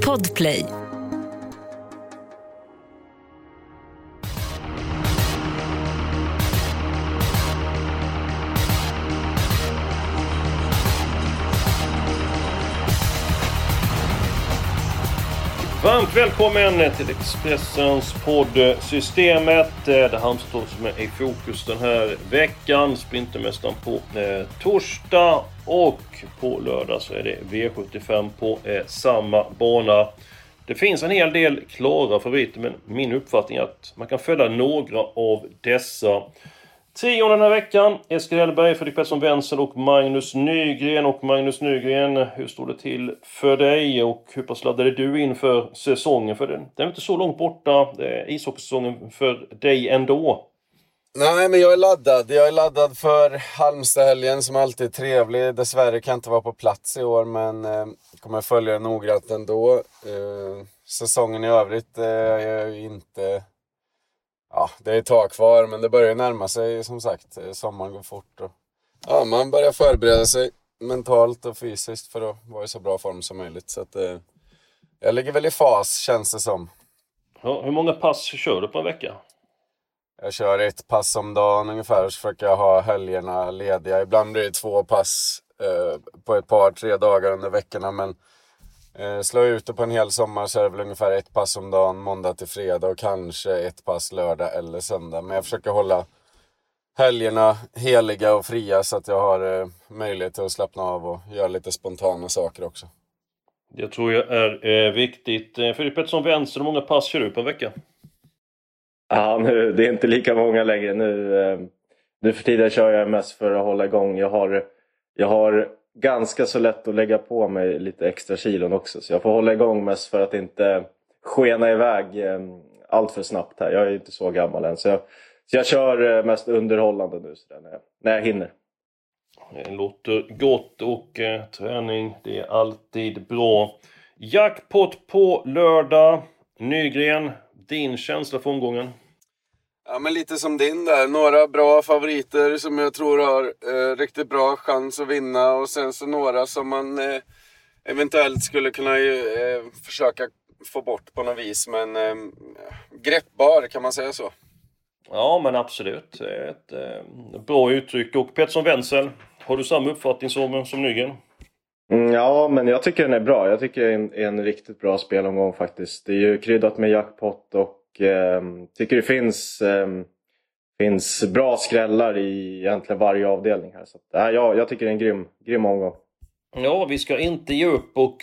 Podplay. Varmt välkommen till Expressens podd Systemet. Det Halmstad som är i fokus den här veckan. Sprintermästaren på torsdag och på lördag så är det V75 på samma bana. Det finns en hel del klara favoriter, men min uppfattning är att man kan följa några av dessa. 10 den här veckan, Eskil Hellberg, Fredrik Pettersson Wenzel och Magnus Nygren. Och Magnus Nygren, hur står det till för dig och hur pass laddade du in för säsongen? För den är inte så långt borta, ishockeysäsongen för dig ändå. Nej, men jag är laddad. Jag är laddad för Halmstad-helgen som alltid är trevlig. Dessvärre kan jag inte vara på plats i år, men kommer följa det noggrant ändå. Säsongen i övrigt är inte... Ja, det är ett tag kvar, men det börjar närma sig som sagt. Sommaren går fort och ja, man börjar förbereda sig mentalt och fysiskt för att vara i så bra form som möjligt. Så att jag ligger väl i fas, känns det som. Ja, hur många pass kör du på en vecka? Jag kör 1 pass om dagen ungefär och så försöker jag ha helgerna lediga. Ibland blir det 2 pass på ett par, 3 dagar under veckorna, men slår jag ut det på en hel sommar så är det väl ungefär 1 pass om dagen, måndag till fredag och kanske 1 pass lördag eller söndag. Men jag försöker hålla helgerna heliga och fria så att jag har möjlighet att slappna av och göra lite spontana saker också. Det tror jag är viktigt. Fredrik Pettersson Wenzel, hur många pass kör du på en vecka? Ja, nu, det är inte lika många längre. Nu för tiden kör jag mest för att hålla igång. Jag har ganska så lätt att lägga på mig lite extra kilon också. Så jag får hålla igång mest för att inte skena iväg allt för snabbt här. Jag är inte så gammal än. Så jag kör mest underhållande nu så när jag hinner. Det låter gott och träning, det är alltid bra. Jackpot på lördag. Nygren, din känsla för omgången? Ja, men lite som din där. Några bra favoriter som jag tror har riktigt bra chans att vinna. Och sen så några som man eventuellt skulle kunna försöka få bort på något vis. Men greppbar, kan man säga så? Ja, men absolut. Ett bra uttryck. Och Pettersson Wenzel, har du samma uppfattning som Nygren? Ja, men jag tycker den är bra. Jag tycker det är en riktigt bra spelomgång faktiskt. Det är ju kryddat med jackpot och tycker det finns bra skrällar i egentligen varje avdelning här. Så att, jag tycker det är en grym omgång. Ja, vi ska inte ge upp och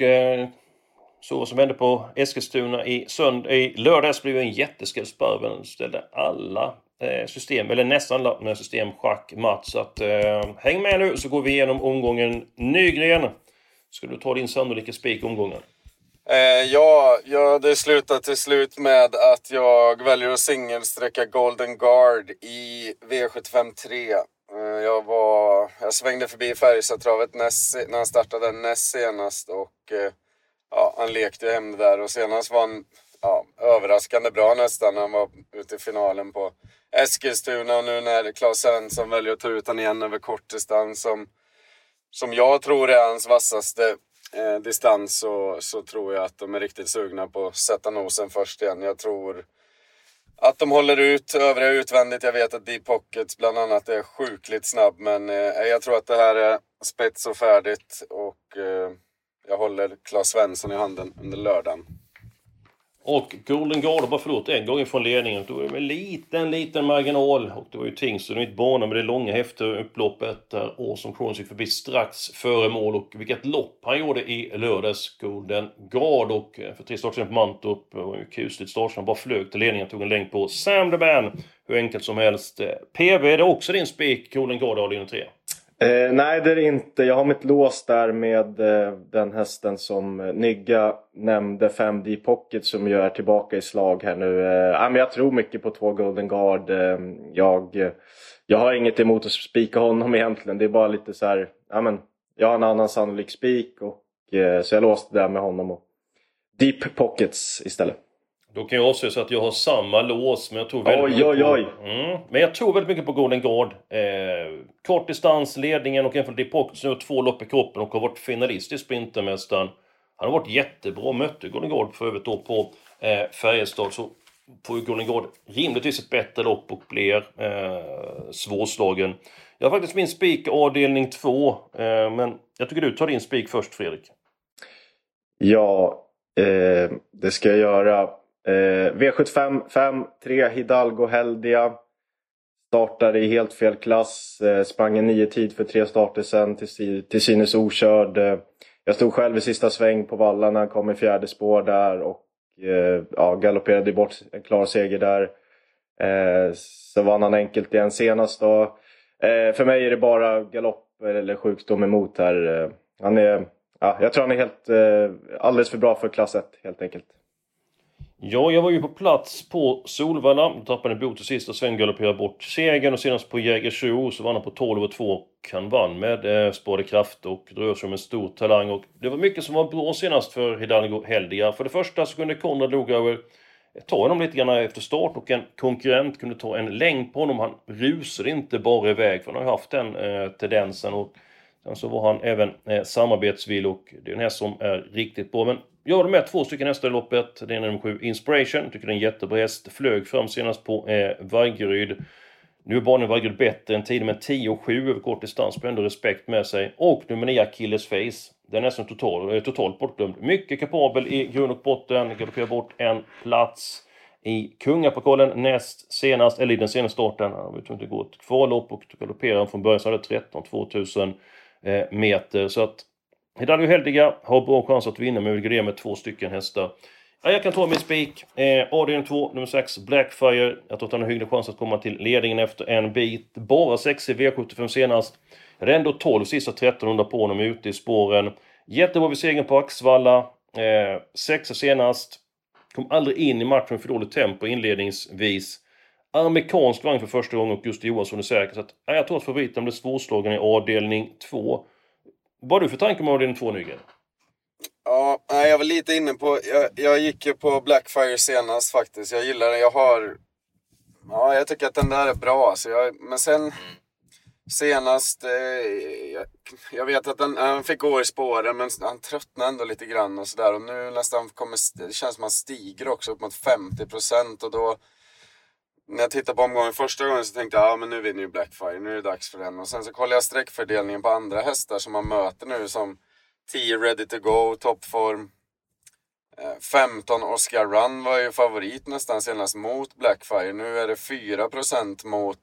så som hände på Eskilstuna i lördags blev en jätteskrällsparven. Ställde alla system, eller nästan alla system schackmatt. Så att häng med nu så går vi igenom omgången. Nygren, ska du ta din sannolika spik omgången? Ja, det slutar till slut med att jag väljer att singelsträcka Golden Guard i V75 3. Jag svängde förbi Färjestadtravet när han startade näst senast och han lekte hem där och senast var han överraskande bra nästan när han var ute i finalen på Eskilstuna och nu när Claes Svensson väljer att ta ut han igen över kortdistans som jag tror är hans vassaste distans så tror jag att de är riktigt sugna på att sätta nosen först igen. Jag tror att de håller ut övriga utvändigt. Jag vet att Deep Pockets bland annat är sjukligt snabb, men jag tror att det här är spets och färdigt och jag håller Claes Svensson i handen under lördagen. Och Golden Guard har bara förlåt en gång från ledningen. Då var det med liten marginal. Och det var ju Tingsryd mitt bana med det långa häftiga upploppet där Awesome Cronos gick förbi strax före mål. Och vilket lopp han gjorde i lördags, Golden Guard. Och för 3 starter på Mantorp var ju kusligt start. Han bara flög till ledningen, tog en längd på Sam the Man. Hur enkelt som helst. PV, är det också din spik, Golden Guard av linje 3? Nej, det är det inte. Jag har mitt lås där med den hästen som Nygga nämnde, 5D Pocket, som ju är tillbaka i slag här nu. Men jag tror mycket på 2 Golden Guard. Jag har inget emot att spika honom egentligen. Det är bara lite så här, jag har en annan sannolik spik och så jag låste där med honom och Deep Pockets istället. Då kan jag avslöja så att jag har samma lås, men jag tror väldigt Men jag tror väldigt mycket på Golden Guard. Kort distans, ledningen och även Deep Pockets nu har 2 lopp i kroppen och har varit finalist i Sprintermästaren. Han har varit jättebra. Mötte Golden Guard för övrigt då på Färjestad. Så får ju Golden Guard rimligtvis ett bättre lopp och blir svårslagen. Jag har faktiskt min spik avdelning 2. Men jag tycker du tar din spik först, Fredrik. Ja, det ska jag göra. V75 5, 3 Hidalgo Heldia. Startade i helt fel klass. Sprang en 9 tid för 3 starter sen till synes okörd. Jag stod själv i sista sväng på vallarna. Kom i fjärde spår där. Och galopperade bort en klar seger där. Så vann han enkelt igen senast då. För mig är det bara galopp eller sjukdom emot här. Han är... Ja, jag tror han är helt alldeles för bra för klass 1 helt enkelt. Ja, jag var ju på plats på Solvalla. Tappade en bot till sista sväng, galopperade bort segern. Och senast på Jägersro så vann han på 12,2. Han vann med spårade kraft och rör sig som en stor talang. Och det var mycket som var bra senast för Hidalgo Heldia. För det första så kunde Konrad Lugauer ta honom lite grann efter start. Och en konkurrent kunde ta en längd på honom. Han rusade inte bara iväg, för han har ju haft den tendensen. Och sen så var han även samarbetsvill, och det är en häst som är riktigt bra. Men jag har med 2 stycken hästar i loppet. Det är nummer 7 Inspiration. Jag tycker det är en jättebra häst. Flög fram senast på Vaggeryd. Nu är banan Vaggeryd bättre än tiden med 10,7 över kort distans. På ändå respekt med sig. Och nummer 9 Achilles Face. Den är nästan totalt bortglömd. Mycket kapabel i grund och botten. Galopperar bort en plats i Kungapokalen näst senast. Eller i den senaste starten. Han vet inte gå ett kvallopp och galopperar från början så hade 13-2000 meter. Så att Hidalgo Heldia har bra chans att vinna, men vi vill med 2 stycken hästar. Ja, jag kan ta min spik. Adrian 2, nummer 6 Blackfire. Jag tror att han har hygglig chans att komma till ledningen efter en bit. Bara 6 i V75 senast. Det är ändå 12 sista 1300 på honom ute i spåren. Jättebra vid segern på Axvalla. 6 senast. Kom aldrig in i matchen för dåligt tempo inledningsvis. Amerikansk vagn för första gången, och Gustav Johansson är säker. Så att, jag tror att favoriten blir svårslagen i avdelning 2. Vad har du för tanke med avdelning 2, Nygren? Ja, jag var lite inne på... Jag gick ju på Blackfire senast faktiskt. Jag gillar den. Jag tycker att den där är bra. Men sen... Senast... jag vet att han fick gå i spåren, men han tröttnade ändå lite grann och sådär. Och nu nästan det känns som att han stiger också upp mot 50%. Och då... När jag tittade på omgången första gången så tänkte jag, men nu vinner ju Blackfire, nu är det dags för den. Och sen så kollade jag sträckfördelningen på andra hästar som man möter nu, som 10 Ready to Go, toppform. 15 Oscar Run var ju favorit nästan senast mot Blackfire. Nu är det 4% mot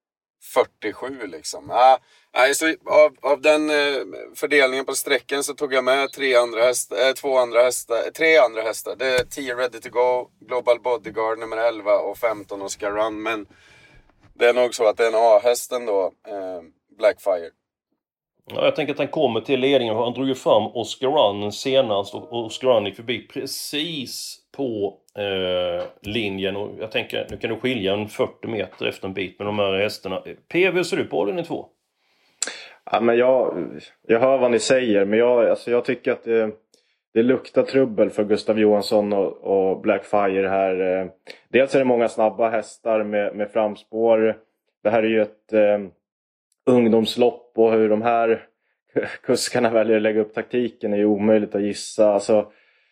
47 liksom. Så av den fördelningen på sträcken så tog jag med 3 andra hästar. Det är 10 Ready to Go, Global Bodyguard nummer 11 och 15 Oscar Run. Men det är nog så att det är en A-häst ändå, Blackfire. Ja, jag tänker att han kommer till ledningen. Han drog ju fram Oscar Run senast, och Oscar Run gick förbi precis på linjen. Och jag tänker, nu kan du skilja en 40 meter efter en bit med de här hästarna. PV, ser du på avdelning 2? Ja, men jag hör vad ni säger, men jag tycker att det luktar trubbel för Gustav Johansson och Blackfire här. Dels är det många snabba hästar med framspår. Det här är ju ett ungdomslopp, och hur de här kuskarna väljer att lägga upp taktiken är ju omöjligt att gissa. Alltså,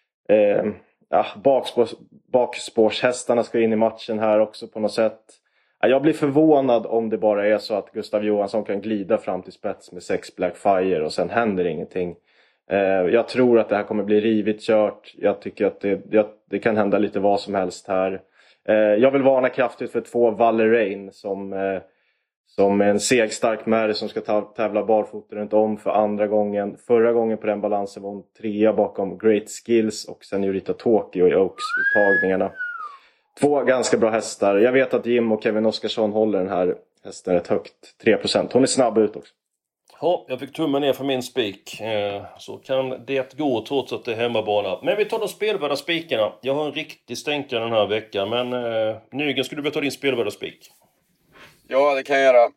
bakspårshästarna ska in i matchen här också på något sätt. Jag blir förvånad om det bara är så att Gustav Johansson kan glida fram till spets med 6 Blackfire och sen händer ingenting. Jag tror att det här kommer bli rivigt kört. Jag tycker att det kan hända lite vad som helst här. Jag vill varna kraftigt för 2 Valerain som är en segstark märre som ska tävla barfota runt om för andra gången. Förra gången på den balansen var hon 3 bakom Great Skills och Senorita Tokyo i Oaks-uttagningarna. 2 ganska bra hästar. Jag vet att Jim och Kevin Oskarsson håller den här hästen rätt högt. 3%. Hon är snabb ut också. Ja, jag fick tummen ner för min spik. Så kan det gå trots att det är hemmabana. Men vi tar de spelvärda spikarna. Jag har en riktig stänkare den här veckan. Men Nygren, skulle du börja ta din spelvärda spik? Ja, det kan jag göra.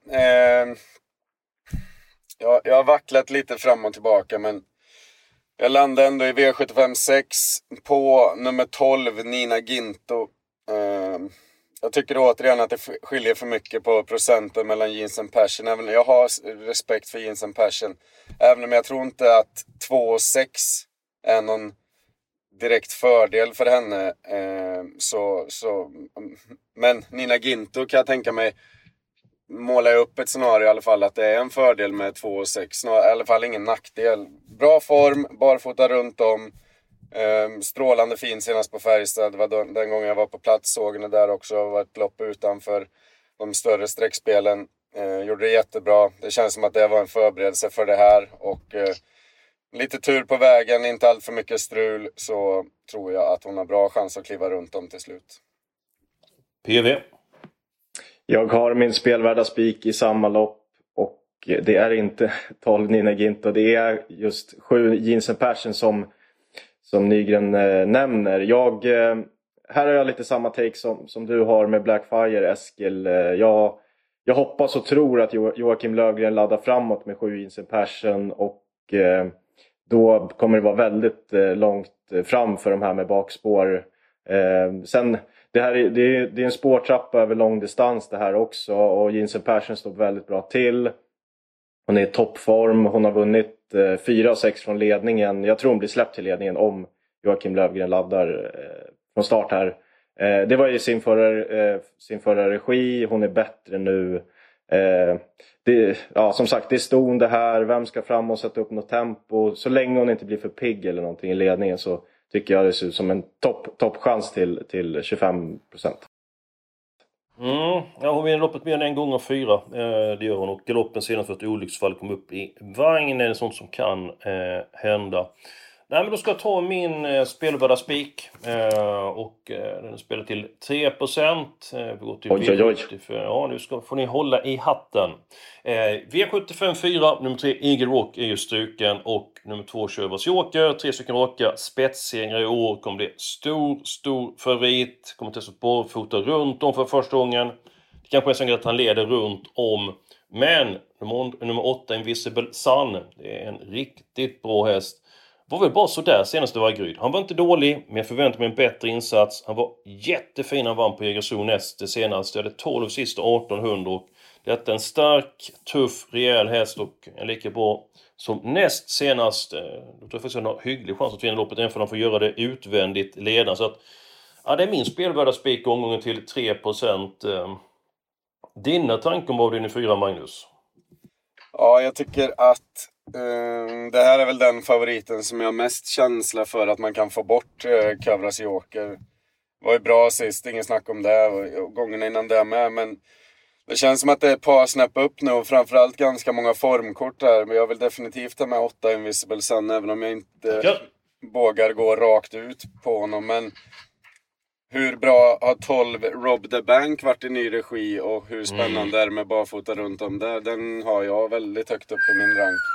Jag har vacklat lite fram och tillbaka, men jag landade ändå i V75 6 på nummer 12, Nina Ginto. Jag tycker återigen att det skiljer för mycket på procenten mellan Jeans and Passion. Även jag har respekt för Jeans and Passion. Även om jag tror inte att 2 och 6 är någon direkt fördel för henne. Men Nina Ginto kan jag tänka mig måla upp ett scenario i alla fall att det är en fördel med 2,6. I alla fall ingen nackdel. Bra form, barfota runt om. Strålande fin senast på Färjestad. Det var den gången jag var på plats, såg henne där också. Det var ett lopp utanför de större sträckspelen. Gjorde det jättebra. Det känns som att det var en förberedelse för det här. Och lite tur på vägen, inte allt för mycket strul, så tror jag att hon har bra chans att kliva runt om till slut. PV. Jag har min spelvärda spik i samma lopp och det är inte 12 Nina Ginto. Det är just 7 Jensen Persson som Nygren nämner. Här har jag lite samma take som du har med Blackfire, Eskil. Jag hoppas och tror att Joakim Löfgren laddar framåt med 7 Jensen Persson och då kommer det vara väldigt långt fram för de här med bakspår. Sen det är en spårtrappa över lång distans det här också, och Jensen Persson står väldigt bra till. Hon är i toppform, hon har vunnit 4-6 från ledningen. Jag tror hon blir släppt till ledningen om Joakim Löfgren laddar från start här. Det var ju sin förra regi, hon är bättre nu. Som sagt, det är ston det här. Vem ska fram och sätta upp något tempo? Så länge hon inte blir för pigg eller någonting i ledningen så tycker jag det ser ut som en toppchans till 25%. Hon vinner loppet mer än en gång av 4. Det gör hon, och galoppen senast för ett olycksfall kom upp i vagn. Det är sånt som kan hända. Nej, men då ska jag ta min spelvärda spik och den spelar till 3%. Vi går till V75. Ja, nu får ni hålla i hatten. V75 4, nummer 3 Eagle Rock är ju struken, och nummer 2 Sjöbergs Joker. 3 stycken raka spetssegrar i år, kommer bli stor favorit. Kommer testa barfota runt om för första gången. Det kanske är så att han leder runt om. Men nummer 8 Invisible Sun, det är en riktigt bra häst. Var väl bara sådär senast det var i Gryd. Han var inte dålig, men jag förväntade mig en bättre insats. Han var jättefin, han vann på Jägersro näst senast. Jag hade 12 sista 1800. Och detta är en stark, tuff, rejäl häst och en lika bra som näst senast. Då tror jag faktiskt att han har hygglig chans att vinna loppet, även för att han får göra det utvändigt ledande. Så att, det är min spelvärda spik omgången till 3%. Dina tankar om avdelning 4, Magnus? Ja, jag tycker att det här är väl den favoriten som jag har mest känsla för att man kan få bort. Kavras Joker var ju bra sist, ingen snack om det, och gången innan det med, men det känns som att det är ett par snäpp upp nu, och framförallt ganska många formkort där. Men jag vill definitivt ta med 8 Invisible Sun, även om jag inte vågar gå rakt ut på honom. Men hur bra har 12 Rob the Bank varit i ny regi, och hur spännande är det med barfota runt om där? Den har jag väldigt högt upp i min rank.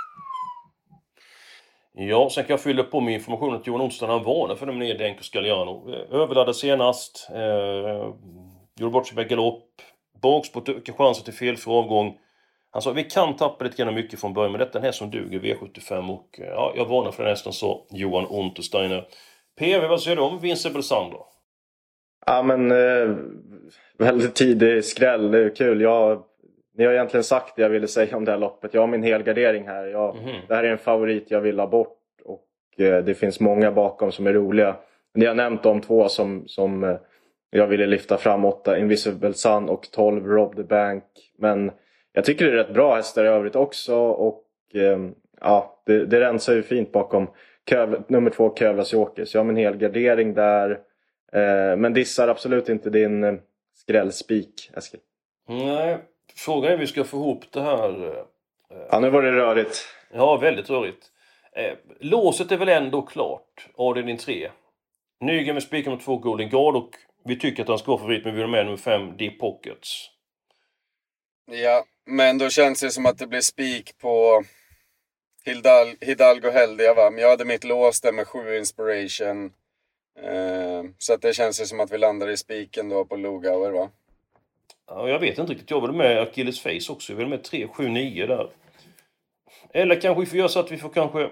Ja, sen kan jag fylla på med information att Johan Onsdag han varnar för dem ner Denko Scagliano. Överladdade senast. Gjorde bort sig med galopp. Baksport ökar chansen till felfri avgång. Han sa vi kan tappa lite grann mycket från början, men detta är en häst som duger V75, och jag varnar för den hästen, så Johan Untersteiner. PV, vad säger du om Vincent Sandro? Ja, men väldigt tidig skräll, det är kul. Ni har egentligen sagt det jag ville säga om det här loppet. Jag har min helgardering här. Det här är en favorit jag vill ha bort, och det finns många bakom som är roliga. Ni har nämnt de 2 som jag ville lyfta fram, 8 Invisible Sun och 12 Rob the Bank. Men jag tycker det är rätt bra hästar i övrigt också, och det rensar ju fint bakom nummer 2 Kövlas Joker. Så jag har min helgardering där. Men dissar absolut inte din skrällspik, Eskil. Nej, frågan är om vi ska få ihop det här. Ja, nu var det rörigt. Ja, väldigt rörigt. Låset är väl ändå klart. Avdelning 3. Nygren med spikar med 2 Golden Guard, och vi tycker att han ska vara favorit, men vi vill med nummer 5 Deep Pockets. Ja, men då känns det som att det blir spik på Hidalgo Heldia, va? Men jag hade mitt lås där med 7 Inspiration. Så att det känns ju som att vi landar i spiken då på Lugauer, va? Ja, jag vet inte riktigt. Jag vill med Achilles Face också. Jag vill med 3, 7, 9 där. Eller kanske vi får göra så att vi får kanske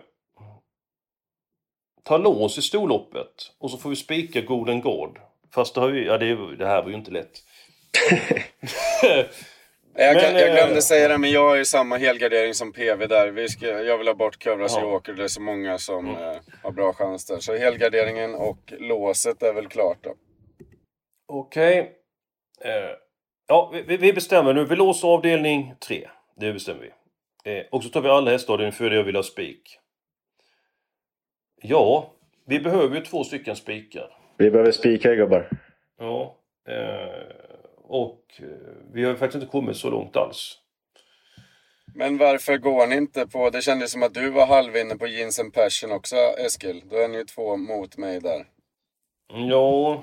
ta lås i storloppet, och så får vi spika Golden Guard. Fast det här var ju inte lätt. Jag glömde säga det, men jag har ju samma helgardering som PV där. Jag vill ha bort Kövras Joker. Det är så många som har bra chans där. Så helgarderingen och låset är väl klart då. Okej. Ja, vi bestämmer nu. Vi låser avdelning 3. Det bestämmer vi. Och så tar vi alla hästavdelning för det jag vill ha spik. Ja, vi behöver ju 2 stycken spikar. Vi behöver spikar, gubbar. Ja. Och vi har faktiskt inte kommit så långt alls. Men varför går ni inte på... Det kändes som att du var halvinne på Jeans and Passion också, Eskil. Då är ni ju 2 mot mig där. Ja,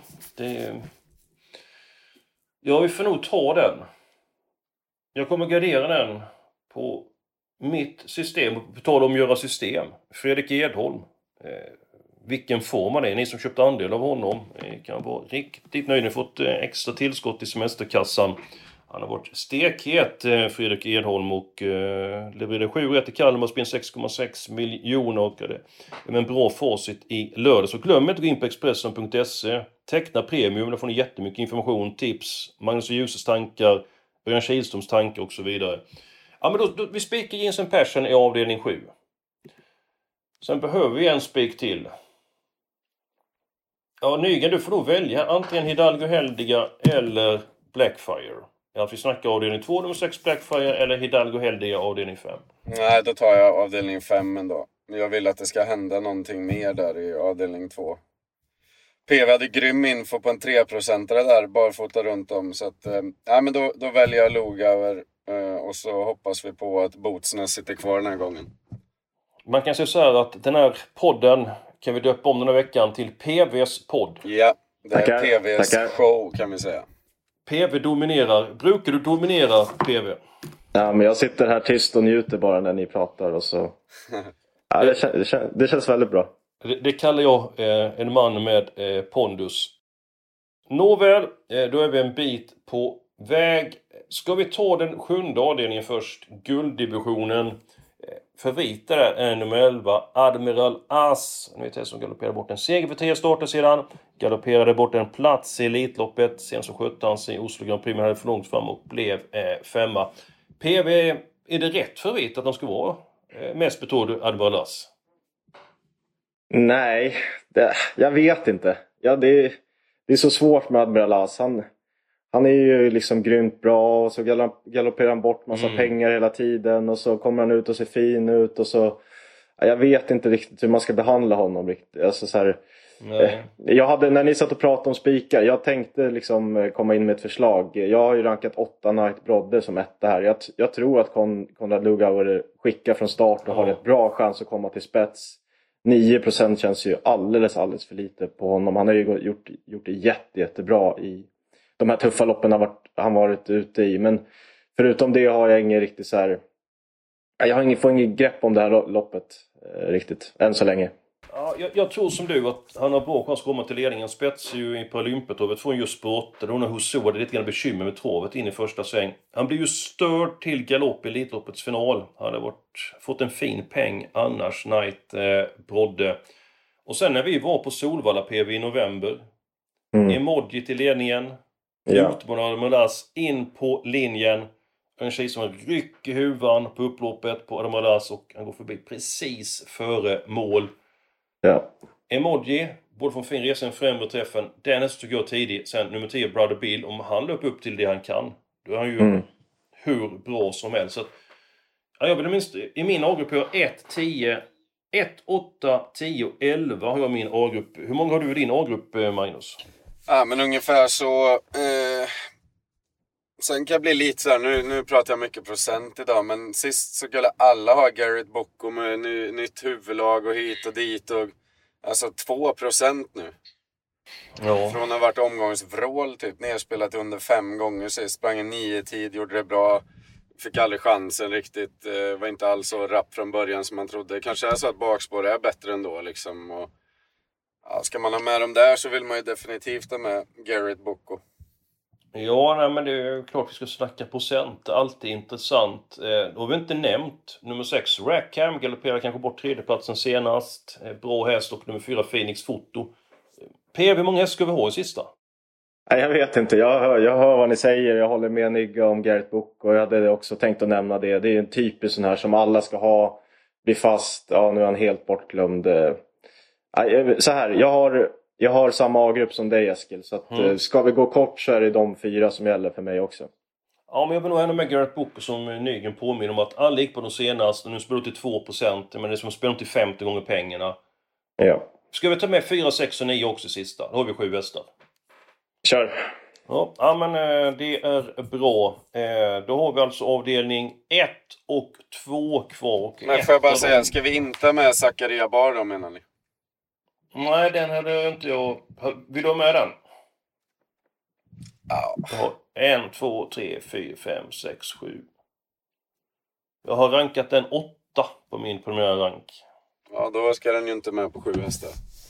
ja, vi får nog ta den. Jag kommer gardera den på mitt system. På tal om att göra system. Fredrik Edholm. Vilken form han är. Ni som köpte andel av honom kan vara riktigt nöjda. Ni har fått extra tillskott i semesterkassan. Han har varit stekhet, Fredrik Edholm, och levererade 7 rätt i Kalmar, spinn 6,6 miljoner och det med en bra facit i lördag. Så glöm inte att gå in på Expressen.se, teckna premium, där får ni jättemycket information, tips, Magnus och Ljuses tankar, Örjan Kihlströms tankar och så vidare. Ja, men då vi spikar Jeans and Passion i avdelning 7. Sen behöver vi en spik till. Ja, Nygren, du får då välja antingen Hidalgo Heldiga eller Blackfire. Ja, vi snackar avdelning 2, nummer 6 Blackfire, eller Hidalgo Heldiga avdelning 5. Nej, då tar jag avdelning 5 ändå. Jag vill att det ska hända någonting mer där i avdelning 2. PV hade grym info på en 3%are där, barfota runt om. Så att, men då väljer jag Lugauer och så hoppas vi på att Botsnäs sitter kvar den här gången. Man kan säga så här att den här podden kan vi döpa om den här veckan till PVs podd. Ja, det är PVs show kan vi säga. PV dominerar. Brukar du dominera PV? Ja, men jag sitter här tyst och njuter bara när ni pratar och så. Ja, det känns väldigt bra. Det kallar jag en man med pondus. Nåväl, då är vi en bit på väg. Ska vi ta den 7:e avdelningen först? Gulddivisionen. Favoriter är nummer 11, Admiral As. Ni vet det som galopperade bort en seger för 3 starter sedan. Galopperade bort en plats i Elitloppet. Sen så skötte han sig i Oslo Grand Prix, men hade för långt fram och blev 5:a. PV, är det rätt favorit att de ska vara mest betrodd Admiral As? Nej, jag vet inte. Ja, det är så svårt med Admiral As. Han är ju liksom grymt bra och så galopperar han bort massa pengar hela tiden och så kommer han ut och ser fin ut och så... Jag vet inte riktigt hur man ska behandla honom riktigt. Alltså så här, när ni satt och pratade om spikar, jag tänkte liksom komma in med ett förslag. Jag har ju rankat 8 Night Brodde som 1 här. Jag tror att Konrad Lugauer skickar från start och har ett bra chans att komma till spets. 9% känns ju alldeles för lite på honom. Han har ju gjort det jättebra i de här tuffa loppen han varit ute i. Men förutom det har jag ingen riktigt så här... Jag får ingen grepp om det här loppet riktigt, än så länge. Ja, jag tror som du att han har bra chans att komma till ledningen. Spets ju i Paralympetovet får just sport. Hon har Husseau, det är lite grann bekymmer med travet in i första sväng. Han blir ju störd till galopp i Elitloppets final. Han har fått en fin peng annars, Night Brodde. Och sen när vi var på Solvalla PV i november. Emoji till ledningen. Utmanade Mulas in på linjen. En tjej som rycker huvan på upploppet på Adamalas och han går förbi precis före mål. Ja. Emoji, både från fin resa och främre träffen. Dennis tycker jag tidigt. Sen nummer 10, Brother Bill. Om han löper upp till det han kan, då är han ju hur bra som helst. Så att, jag vill minst i min A-grupp har jag 1, 10, 1, 8, 10, 11 har jag min A-grupp. Hur många har du i din A-grupp, Magnus? Ja, men ungefär så... Sen kan jag bli lite så här, nu pratar jag mycket procent idag, men sist så skulle alla ha Garrett Bocco med nytt huvudlag och hit och dit och alltså 2% nu. Ja. Från att ha varit omgångsvrål typ, nerspelat under 5 gånger sist, sprang en 9-tid, gjorde det bra, fick aldrig chansen riktigt, var inte alls så rapp från början som man trodde. Kanske är så att bakspår är bättre ändå liksom, och ska man ha med dem där så vill man ju definitivt ha med Garrett Bocco. Ja, nej, men det är klart vi ska snacka procent. Alltid intressant. Då har vi inte nämnt nummer 6, Rackham. Galopperar kanske bort 3:e-platsen senast. Bra häst och nummer 4, Phoenix Foto. PV, hur många häst ska vi ha i sista? Nej, jag vet inte. Jag hör vad ni säger. Jag håller med Nygga om Garrett Book. Och jag hade också tänkt att nämna det. Det är en typisk sån här som alla ska ha. Bli fast. Ja, nu är han helt bortglömd. Så här, jag har samma A-grupp som dig, Eskil. Så att, ska vi gå kort så är det de 4 som gäller för mig också. Ja, men jag vill nog ändå med Garrett Book som Nygren påminner om att alla gick på de senaste. Nu spelar till 2%. Men det är som att spela till 50 gånger pengarna. Ja. Ska vi ta med 4, 6 och 9 också sista? Då har vi 7 hästar. Kör. Ja, men det är bra. Då har vi alltså avdelning 1 och 2 kvar. Och men får jag bara säga, ska vi inte ha med Zakaria Bar då, menar ni? Nej, den hade inte jag. Vill du ha med den? Ja. Jag har 1, 2, 3, 4, 5, 6, 7. Jag har rankat den 8 på min preliminära rank. Ja, då ska den ju inte med på 7 hästar.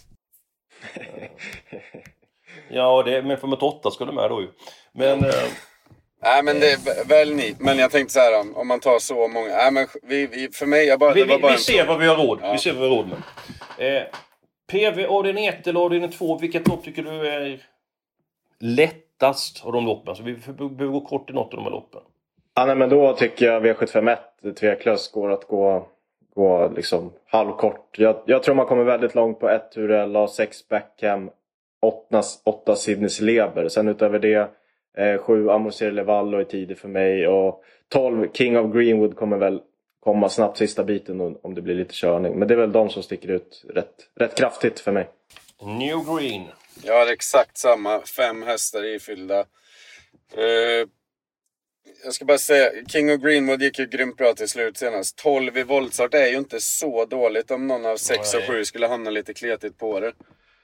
Ja, men för med 8 ska du med då ju. Men... Nej, men det är väl ni. Men jag tänkte så här, om man tar så många... Nej, men för mig... Vi ser vad vi har råd. Ja. Vi ser vad vi har råd med. PV avdelning 1 eller avdelning 2, vilket lopp tycker du är lättast av de loppen? Så vi behöver gå kort i något av de här loppen. Ja, nej, men då tycker jag V751 tveklöst går att gå liksom halvkort. Jag tror man kommer väldigt långt på 1 Turella, 6 Beckham, 8 Sidneys Leber. Sen utöver det 7 Amorcer Levallo är tidig för mig. Och 12 King of Greenwood kommer väl komma snabbt sista biten om det blir lite körning. Men det är väl de som sticker ut rätt kraftigt för mig. New Green. Jag har exakt samma 5 hästar ifyllda. Jag ska bara säga, King of Greenwood gick ju grymt bra till slut senast. 12 i voltstart är ju inte så dåligt om någon av 6 och 7 skulle hamna lite kletigt på det.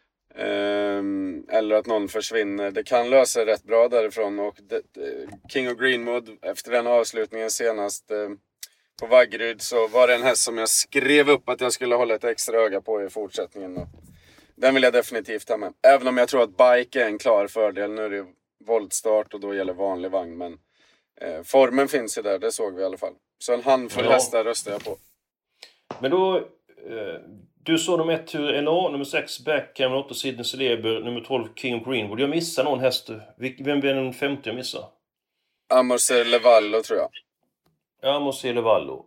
Eller att någon försvinner. Det kan lösa rätt bra därifrån. Och King of Greenwood, efter den avslutningen senast på Vaggeryd, så var det en häst som jag skrev upp att jag skulle hålla ett extra öga på i fortsättningen. Och den vill jag definitivt ha med. Även om jag tror att bike är en klar fördel. Nu är det voltstart och då gäller vanlig vagn. Men formen finns ju där, det såg vi i alla fall. Så en handfull hästar röstar jag på. Men då... Du såg nummer 1 LA, nummer 6 Beckham, nummer 8 Sidney Celeber, nummer 12 King of Greenwood. Jag missar någon häst. Vem blir den 50 jag missar? Amorcer Levallo tror jag. Amorcer Levallo.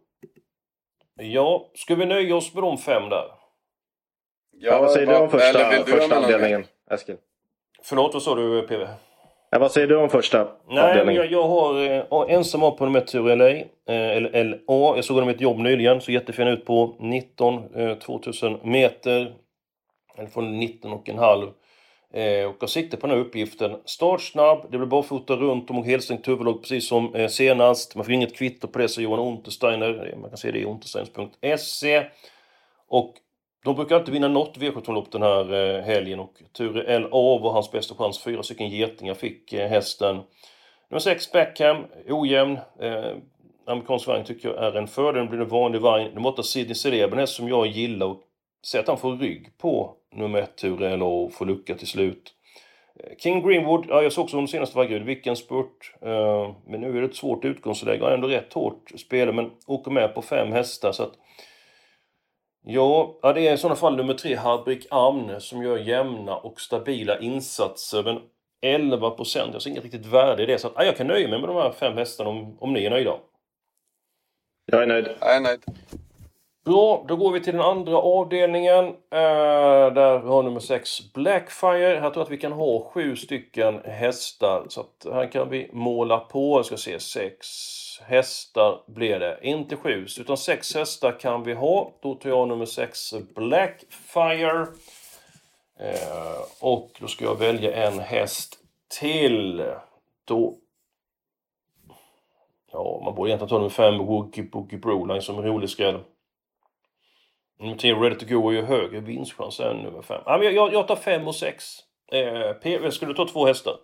Ja, ska vi nöja oss med de 5 där? Ja, vad säger du om första avdelningen, Eskil? Förlåt, vad sa du, PV? Ja, vad säger du om första avdelningen? Nej, jag har ensam på nummer 1 LA. LA. Jag såg dem ett jobb nyligen, så jättefin ut på 2000 meter. Eller från 19,5. Och jag siktar på den här uppgiften. Startsnabb, det blir bara fota runt om och helstängt huvudlag precis som senast. Man får inget kvitto på det, så Johan Untersteiner. Man kan se det i untersteins.se. Och de brukar alltid vinna något V75-lopp den här helgen. Och Ture L.A. var hans bästa chans. 4 stycken getingar fick hästen. Nummer 6 Beckham, ojämn. Amerikansk vagn tycker jag är en fördel. Den blir en vanlig vagn. Nummer 8 Sidney Celeber, häst som jag gillar. Och se att han får rygg på nummer 1 Ture L.A. och får lucka till slut. King Greenwood, ja, jag såg också de senaste Vaggeryd. Vilken spurt. Men nu är det ett svårt utgångsläge. Han är ändå rätt hårt spelare, men åker med på 5 hästar. Så att Ja, det är i sådana fall nummer 3 Hardbrick Amne som gör jämna och stabila insatser. Men 11%, jag ser inget riktigt värde i det. Så att, jag kan nöja mig med de här 5 hästarna om ni är nöjda. Jag är nöjd. Jag är nöjd. Bra, då går vi till den andra avdelningen. Där har nummer 6 Blackfire. Här tror jag att vi kan ha 7 stycken hästar. Så att här kan vi måla på. Jag ska se, 6 hästar blir det. Inte 7, utan 6 hästar kan vi ha. Då tar jag nummer 6 Blackfire. Och då ska jag välja en häst till. Då... Ja, man borde egentligen ta nummer 5 Woogie Boogie Broline som en rolig skräll. Nummer 10 Ready to Go är ju högre vinstchans än nummer 5. Ja, men jag tar 5 och 6. PV, skulle du ta 2 hästar?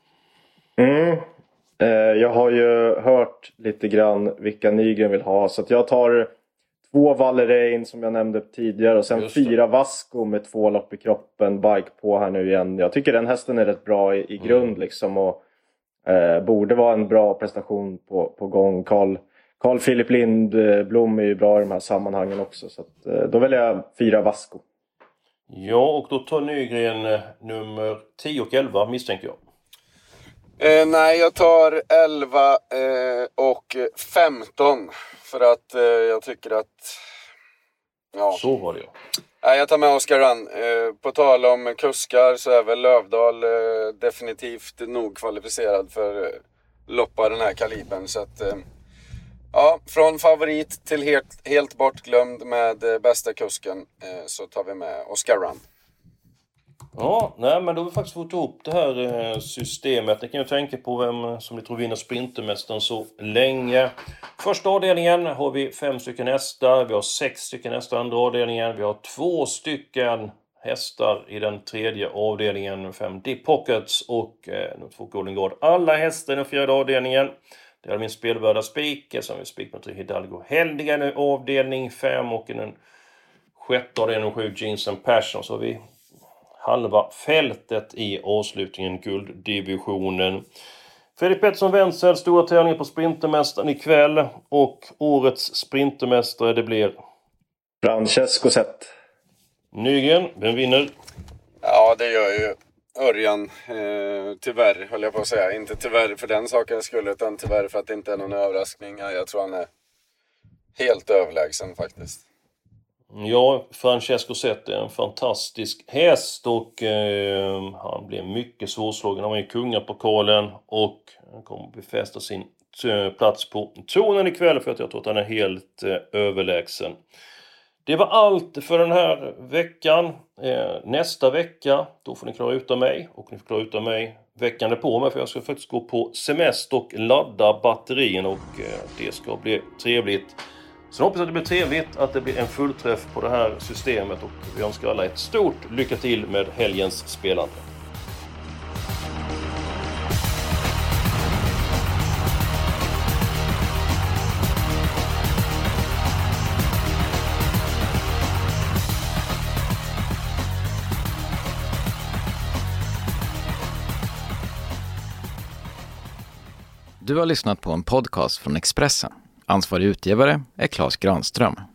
Jag har ju hört lite grann vilka Nygren vill ha. Så att jag tar 2 Valerain som jag nämnde tidigare. Och sen 4 Vasco med 2 lopp i kroppen. Bike på här nu igen. Jag tycker den hästen är rätt bra i grund liksom. Och borde vara en bra prestation på gång. Carl Philip Lindblom är ju bra i de här sammanhangen också. Så att, då väljer jag 4 Vasco. Ja, och då tar Nygren nummer 10 och 11 misstänker jag. Nej, jag tar 11 och 15 för att jag tycker att... Ja. Så var det ju. Nej, jag tar med Oscar Run. På tal om kuskar så är väl Lövdahl definitivt nog kvalificerad för lopp av den här kalibern. Så att, ja, från favorit till helt bortglömd med bästa kusken så tar vi med Oscar Run. Ja, nej, men då har vi faktiskt fått ihop det här systemet. Ni kan ju tänka på vem som ni tror vinner Sprintermästaren så länge. Första avdelningen har vi 5 stycken hästar. Vi har 6 stycken hästar i andra avdelningen. Vi har 2 stycken hästar i den tredje avdelningen. 5 Deep Pockets och 2 Golden Guard. Alla hästar i den fjärde avdelningen. Det är min spelvärda spik. Som vi spik med 3 Hidalgo Heldiga i avdelning 5 och i den sjätte avdelningen 7 Jeans and Passion. Så har vi halva fältet i avslutningen, gulddivisionen. Fredrik Pettersson Wenzel, stora tävlingar på Sprintermästaren ikväll. Och årets Sprintermästare det blir Francesco Zet. Nygren, vem vinner? Ja, det gör ju Örjan. Tyvärr höll jag på att säga. Inte tyvärr för den saken skulle, utan tyvärr för att det inte är någon överraskning. Jag tror han är helt överlägsen faktiskt. Ja, Francesco Zet är en fantastisk häst och han blev mycket svårslagen. Han var i kungapokalen och han kommer befästa sin plats på tonen ikväll för att jag tror att han är helt överlägsen. Det var allt för den här veckan. Nästa vecka, då får ni klara ut av mig och ni får klara ut av mig veckan är på mig för jag ska faktiskt gå på semester och ladda batterien och det ska bli trevligt. Så jag hoppas att det blir trevligt, att det blir en fullträff på det här systemet och vi önskar alla ett stort lycka till med helgens spelande. Du har lyssnat på en podcast från Expressen. Ansvarig utgivare är Claes Granström.